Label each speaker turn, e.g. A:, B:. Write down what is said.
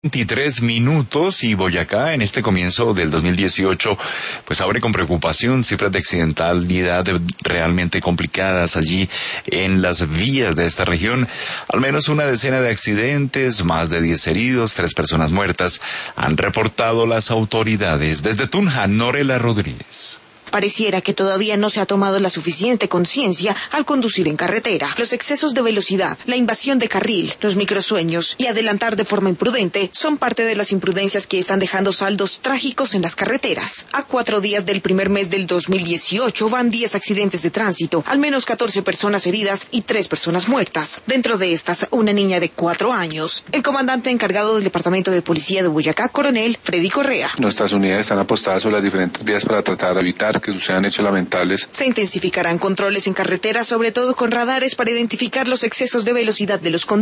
A: 23 minutos y Boyacá en este comienzo del 2018 pues abre con preocupación cifras de accidentalidad realmente complicadas allí en las vías de esta región. Al menos una decena de accidentes, más de 10 heridos, 3 personas muertas han reportado las autoridades. Desde Tunja, Norela Rodríguez.
B: Pareciera que todavía no se ha tomado la suficiente conciencia al conducir en carretera. Los excesos de velocidad, la invasión de carril, los microsueños y adelantar de forma imprudente son parte de las imprudencias que están dejando saldos trágicos en las carreteras. A 4 días del primer mes del 2018 van 10 accidentes de tránsito, al menos 14 personas heridas y 3 personas muertas. Dentro de estas, una niña de 4 años. El comandante encargado del Departamento de Policía de Boyacá, coronel Freddy Correa.
C: Nuestras unidades están apostadas sobre las diferentes vías para tratar de evitar que sucedan hechos lamentables.
B: Se intensificarán controles en carretera, sobre todo con radares para identificar los excesos de velocidad de los conductores.